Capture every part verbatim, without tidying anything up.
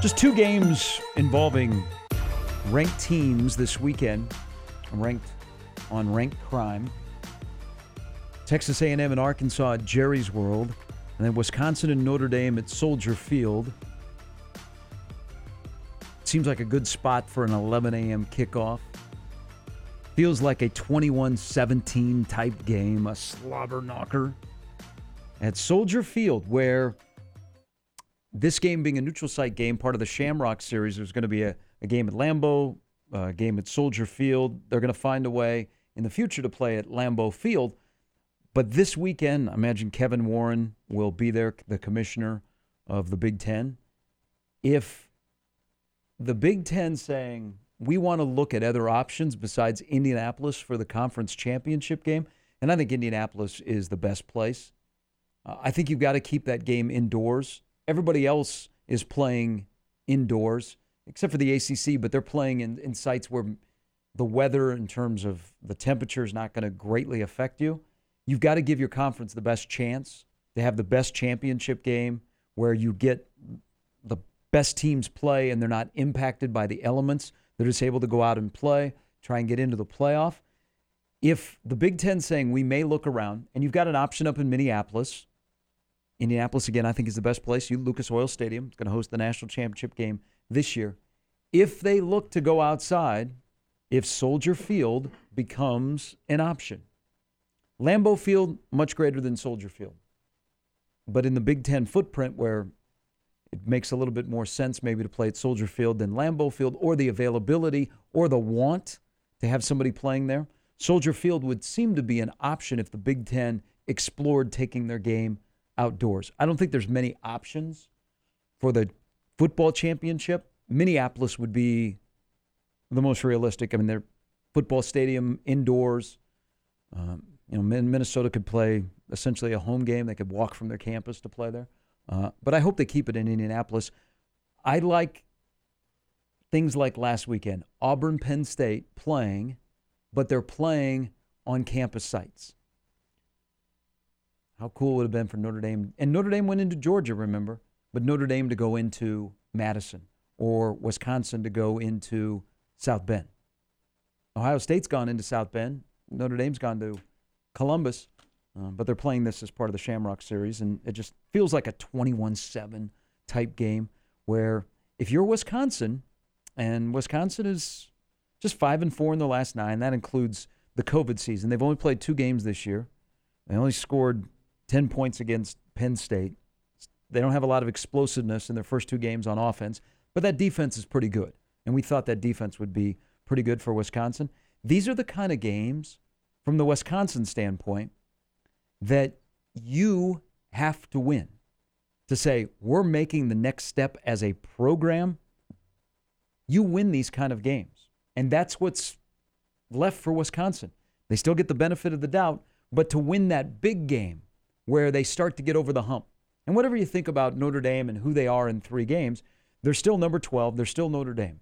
Just two games involving ranked teams this weekend, ranked on Ranked Crime. Texas A and M and Arkansas at Jerry's World, and then Wisconsin and Notre Dame at Soldier Field. Seems like a good spot for an eleven a.m. kickoff. Feels like a twenty-one seventeen type game, a slobber knocker. At Soldier Field, where this game being a neutral site game, part of the Shamrock Series, there's going to be a, a game at Lambeau, a game at Soldier Field. They're going to find a way in the future to play at Lambeau Field. But this weekend, I imagine Kevin Warren will be there, the commissioner of the Big Ten. If the Big Ten saying, we want to look at other options besides Indianapolis for the conference championship game, and I think Indianapolis is the best place. Uh, I think you've got to keep that game indoors. Everybody else is playing indoors, except for the A C C, but they're playing in, in sites where the weather in terms of the temperature is not going to greatly affect you. You've got to give your conference the best chance to have the best championship game where you get the best teams play and they're not impacted by the elements. They're just able to go out and play, try and get into the playoff. If the Big Ten saying we may look around, and you've got an option up in Minneapolis, Indianapolis, again, I think is the best place. You, Lucas Oil Stadium, is going to host the national championship game this year. If they look to go outside, if Soldier Field becomes an option. Lambeau Field, much greater than Soldier Field. But in the Big Ten footprint where it makes a little bit more sense maybe to play at Soldier Field than Lambeau Field, or the availability or the want to have somebody playing there, Soldier Field would seem to be an option if the Big Ten explored taking their game outdoors. I don't think there's many options for the football championship. Minneapolis would be the most realistic. I mean, their football stadium indoors. Um, you know, Minnesota could play essentially a home game. They could walk from their campus to play there. Uh, but I hope they keep it in Indianapolis. I like things like last weekend, Auburn, Penn State playing, but they're playing on campus sites. How cool would it have been for Notre Dame? And Notre Dame went into Georgia, remember? But Notre Dame to go into Madison, or Wisconsin to go into South Bend. Ohio State's gone into South Bend. Notre Dame's gone to Columbus. Uh, but they're playing this as part of the Shamrock Series, and it just feels like a twenty-one seven type game where if you're Wisconsin, and Wisconsin is just five and four in the last nine, that includes the COVID season. They've only played two games this year. They only scored ten points against Penn State. They don't have a lot of explosiveness in their first two games on offense, but that defense is pretty good, and we thought that defense would be pretty good for Wisconsin. These are the kind of games, from the Wisconsin standpoint, that you have to win to say, we're making the next step as a program. You win these kind of games. And that's what's left for Wisconsin. They still get the benefit of the doubt, but to win that big game where they start to get over the hump. And whatever you think about Notre Dame and who they are in three games, they're still number twelve. They're still Notre Dame.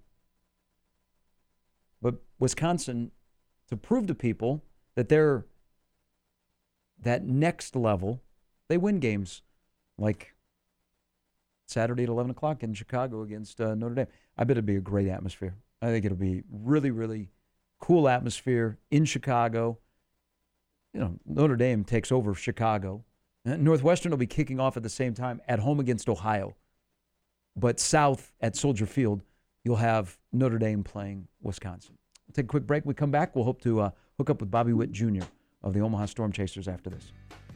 But Wisconsin, to prove to people that they're that next level, they win games like Saturday at eleven o'clock in Chicago against uh, Notre Dame. I bet it'd be a great atmosphere. I think it'll be really, really cool atmosphere in Chicago. You know, Notre Dame takes over Chicago. Northwestern will be kicking off at the same time at home against Ohio. But south at Soldier Field, you'll have Notre Dame playing Wisconsin. We'll take a quick break. We come back. We'll hope to uh, hook up with Bobby Witt Junior of the Omaha Storm Chasers after this.